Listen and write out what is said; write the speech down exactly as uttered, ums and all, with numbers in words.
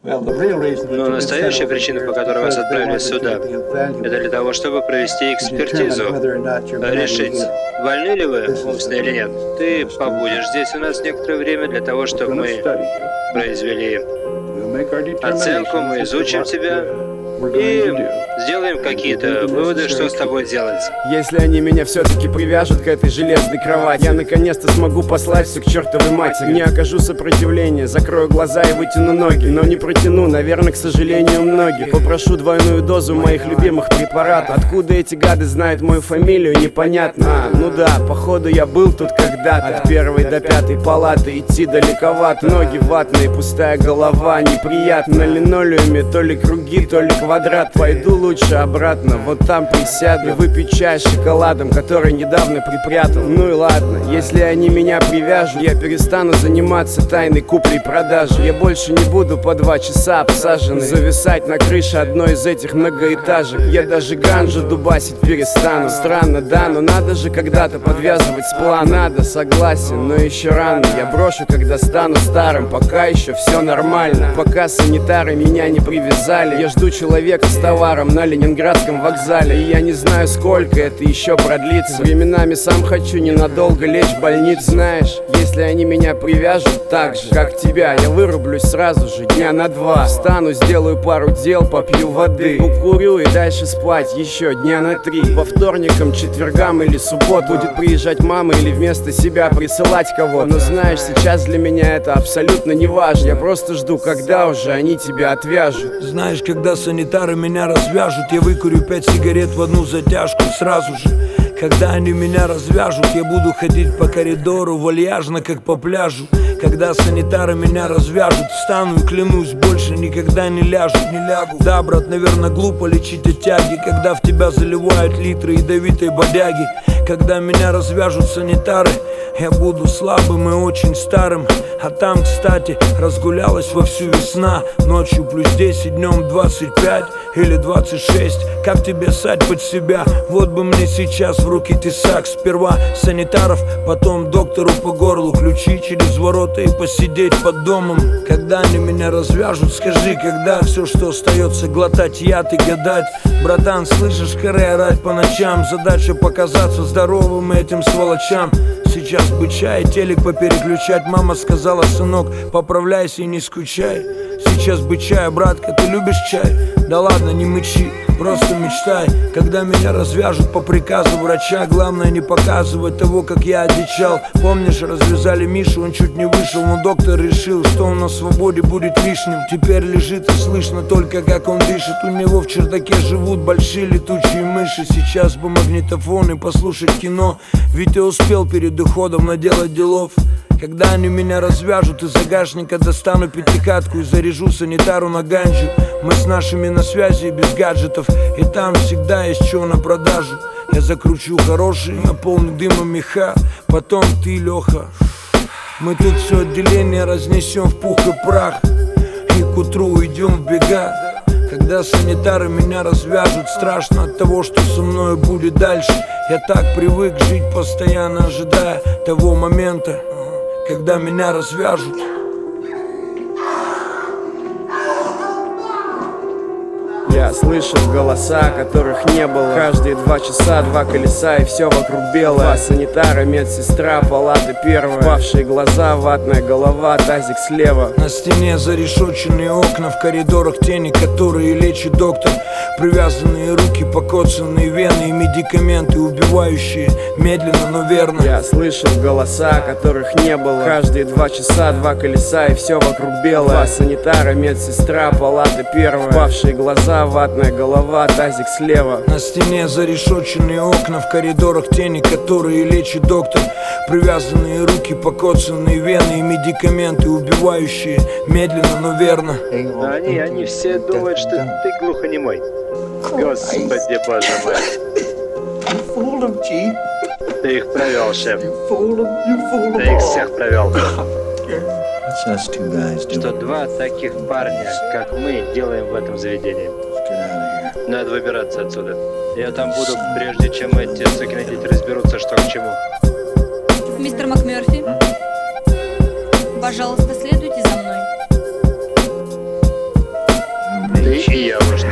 Но настоящая причина, по которой вас отправили сюда, это для того, чтобы провести экспертизу, решить, больны ли вы умственно или нет. Ты побудешь здесь у нас некоторое время для того, чтобы мы произвели оценку, мы изучим тебя и сделаем какие-то выводы, что с тобой делать. Если они меня все-таки привяжут к этой железной кровати, я наконец-то смогу послать все к чертовой матери. Не окажу сопротивления, закрою глаза и вытяну ноги. Но не протяну, наверное, к сожалению, многих. Попрошу двойную дозу моих любимых препаратов. Откуда эти гады знают мою фамилию, непонятно. А, ну да, походу я был тут когда-то. От первой до пятой палаты идти далековато. Ноги ватные, пустая голова, неприятно. На линолеуме то ли круги, то ли квадрат. Пойду лучше обратно, вот там присяду и выпью чай с шоколадом, который недавно припрятал. Ну и ладно, если они меня привяжут, я перестану заниматься тайной куплей-продажей. Я больше не буду по два часа обсаженный зависать на крыше одной из этих многоэтажек. Я даже ганжу дубасить перестану. Странно, да, но надо же когда-то подвязывать с планом. Надо, согласен, но еще рано. Я брошу, когда стану старым, пока еще все нормально. Пока санитары меня не привязали, я жду человека с товаром на Ленинградском вокзале. И я не знаю, сколько это еще продлится. Временами сам хочу ненадолго лечь в больницу. Знаешь, если они меня привяжут так же, как тебя, я вырублюсь сразу же дня на два. Встану, сделаю пару дел, попью воды, укурю и дальше спать еще дня на три. По вторникам, четвергам или суббот будет приезжать мама или вместо себя присылать кого-то. Но знаешь, сейчас для меня это абсолютно не важно. Я просто жду, когда уже они тебя отвяжут. Знаешь, когда санитары меня развяжут, я выкурю пять сигарет в одну затяжку сразу же. Когда они меня развяжут, я буду ходить по коридору вальяжно, как по пляжу. Когда санитары меня развяжут, встану и клянусь, больше никогда не ляжут, не лягу. Да, брат, наверное, глупо лечить от тяги, когда в тебя заливают литры ядовитой бодяги. Когда меня развяжут санитары, я буду слабым и очень старым. А там, кстати, разгулялась вовсю весна. Ночью плюс десять, днем двадцать пять или двадцать шесть. Как тебе ссать под себя? Вот бы мне сейчас в руки тесак. Сперва санитаров, потом доктору по горлу. Ключи через ворота и посидеть под домом. Когда они меня развяжут, скажи, когда все, что остается, глотать яд и гадать. Братан, слышишь, коры орать по ночам. Задача показаться здоровым этим сволочам. Сейчас бы чай, телек попереключать. Мама сказала, сынок, поправляйся и не скучай. Сейчас бы чай, братка, ты любишь чай? Да ладно, не мычи, просто мечтай. Когда меня развяжут по приказу врача, главное не показывать того, как я одичал. Помнишь, развязали Мишу, он чуть не вышел, но доктор решил, что он на свободе будет лишним. Теперь лежит и слышно только, как он дышит. У него в чердаке живут большие летучие мыши. Сейчас бы магнитофон и послушать кино, ведь я успел перед уходом наделать делов. Когда они меня развяжут, из загашника достану пятикатку и заряжу санитару на ганджу. Мы с нашими на связи и без гаджетов, и там всегда есть что на продажу. Я закручу хороший, наполню дымом меха, потом ты, Леха. Мы тут все отделение разнесем в пух и прах, и к утру уйдем в бега. Когда санитары меня развяжут, страшно от того, что со мной будет дальше. Я так привык жить, постоянно ожидая того момента, когда меня развяжут. Я слышал голоса, которых не было. Каждые два часа два колеса и все вокруг белое. Два санитара, медсестра, палата первая. Впавшие глаза, ватная голова, тазик слева. На стене зарешоченные окна, в коридорах тени, которые лечит доктор. Привязанные руки, покоцанные вены и медикаменты, убивающие медленно, но верно. Я слышал голоса, которых не было. Каждые два часа два колеса и все вокруг белое. Два санитара, медсестра, палата первая. Впавшие глаза, ватная голова, тазик слева. На стене зарешоченные окна, в коридорах тени, которые лечит доктор. Привязанные руки, покоцанные вены и медикаменты, убивающие медленно, но верно. Они, они все думают, что ты глухонемой. Господи, боже мой. Ты их провел, шеф. Ты их всех провел. Что два таких парня, как мы, делаем в этом заведении. Надо выбираться отсюда. Я там буду, прежде чем эти сукины дети разберутся, что к чему. Мистер МакМёрфи, пожалуйста, следуйте за мной. я ваш